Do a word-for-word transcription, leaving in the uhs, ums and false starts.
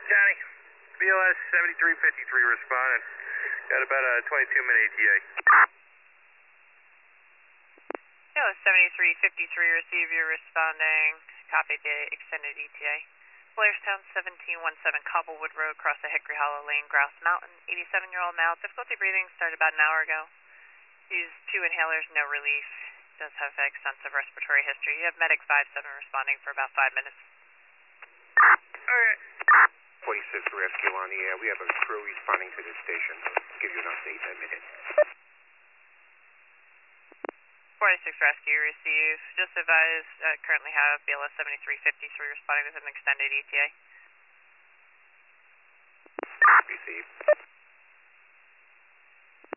Johnny, B L S seventy-three fifty-three responding. Got about a twenty-two minute E T A. B L S seventy-three fifty-three, receive your responding. Copy the extended E T A. Blairstown seventeen seventeen, Cobblewood Road, cross the Hickory Hollow Lane, Grouse Mountain. eighty-seven-year-old male, difficulty breathing, started about an hour ago. Used two inhalers, no relief. Does have extensive respiratory history. You have Medic five seven responding for about five minutes. Okay. forty-six rescue on the air. We have a crew responding to this station. I'll give you an update in a minute. forty-six rescue, receive. Just advise, uh, currently have B L S seventy-three fifty-three responding with an extended E T A. Receive.